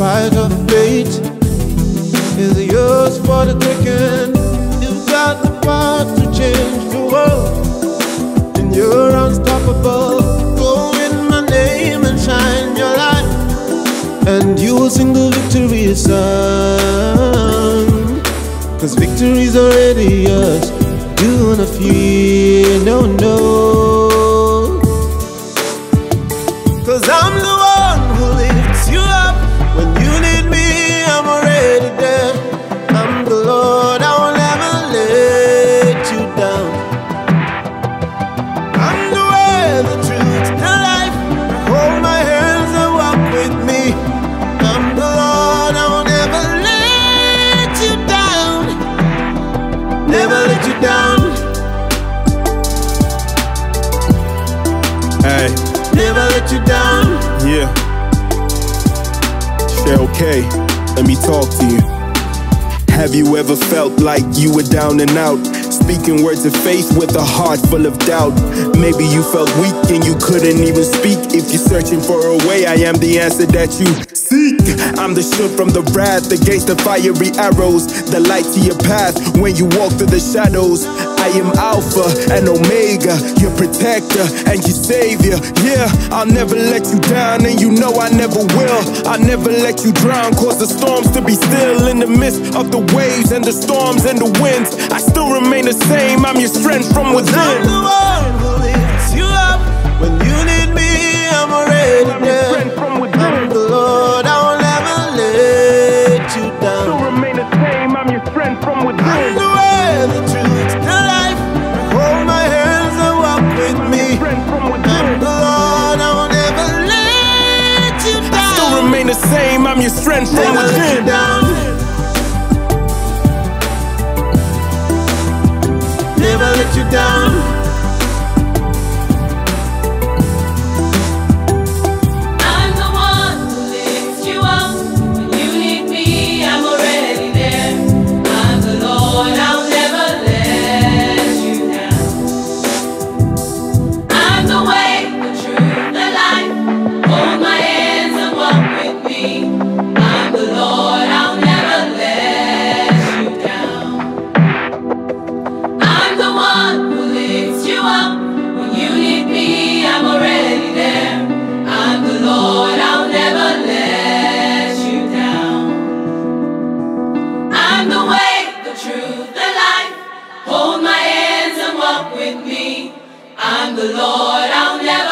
fight of fate is yours for the taking. You've got the power to change the world, and you're unstoppable. Go in my name and shine your light, and you will sing the victory song. 'Cause victory's already yours. Do not fear, no, no. 'Cause I'm the one who lifts you up. When you need me, I'm already there. I'm the Lord, I will never let you down. I'm the way, the truth, the life. Hold my hands and walk with me. I'm the Lord, I will never let you down. Never let you down. Hey. Never let you down. Yeah. Okay, let me talk to you. Have you ever felt like you were down and out? Speaking words of faith with a heart full of doubt. Maybe you felt weak and you couldn't even speak. If you're searching for a way, I am the answer that you seek. I'm the shield from the wrath against the fiery arrows, the light to your path when you walk through the shadows. I am Alpha and Omega, your protector and your savior. Yeah, I'll never let you down, and you know I never will. I'll never let you drown, cause the storms to be still. In the midst of the waves and the storms and the winds, I still remain the same. I'm your strength from within. I'm the one who lifts you up. When you need me, I'm already there. I'm the Lord, I will never let you down. Still remain the same. I'm your strength from within. I'm the way, the truth, the life. Hold my hands and walk with me. I'm the Lord, I will never let you down. I still remain the same. I'm your strength from never within. Let you down. Never let you down. I'm the one who lifts you up. When you need me, I'm already there. I'm the Lord, I'll never let you down. I'm the way, the truth, the life. Hold my hands and walk with me. I'm the Lord, I'll never let you down. I'm the one who lifts you up. When you need me, I'm already there. I'm the Lord, I'll never let you down. I'm the way, the truth, the life. Hold my hands and walk with me. I'm the Lord, I'll never